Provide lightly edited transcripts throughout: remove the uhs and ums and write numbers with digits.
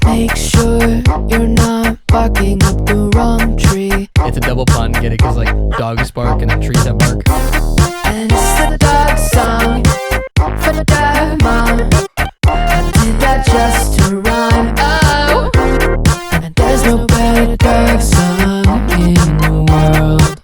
Make sure you're not barking up the wrong tree. It's a double pun, get it? Cause like dogs bark and trees have bark. And it's the dog song for the mom. I did that just to rhyme. Oh, and there's no better dog song in the world.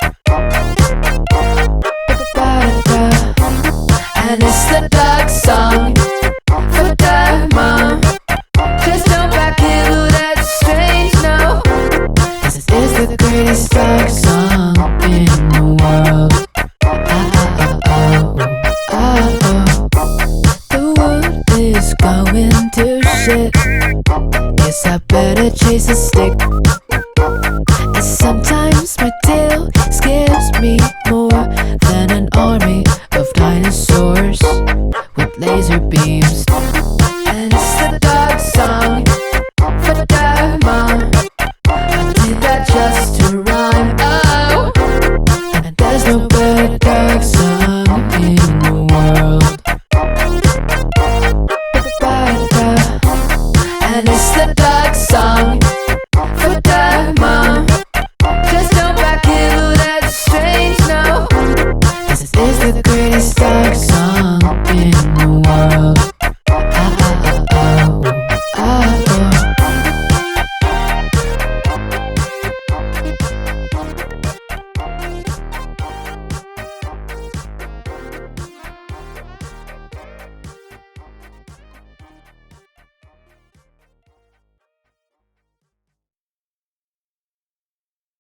And it's the dog song for the mom. Just don't back into that strange, no. This is the greatest dog song in the world. The world is going to shit. Guess I better chase a stick. And sometimes my tail scares me more than an army of dinosaurs with laser beams. And it's the dog song for the mom. I did that just to rhyme. Oh, and there's no better dog song in the world. And it's the dog song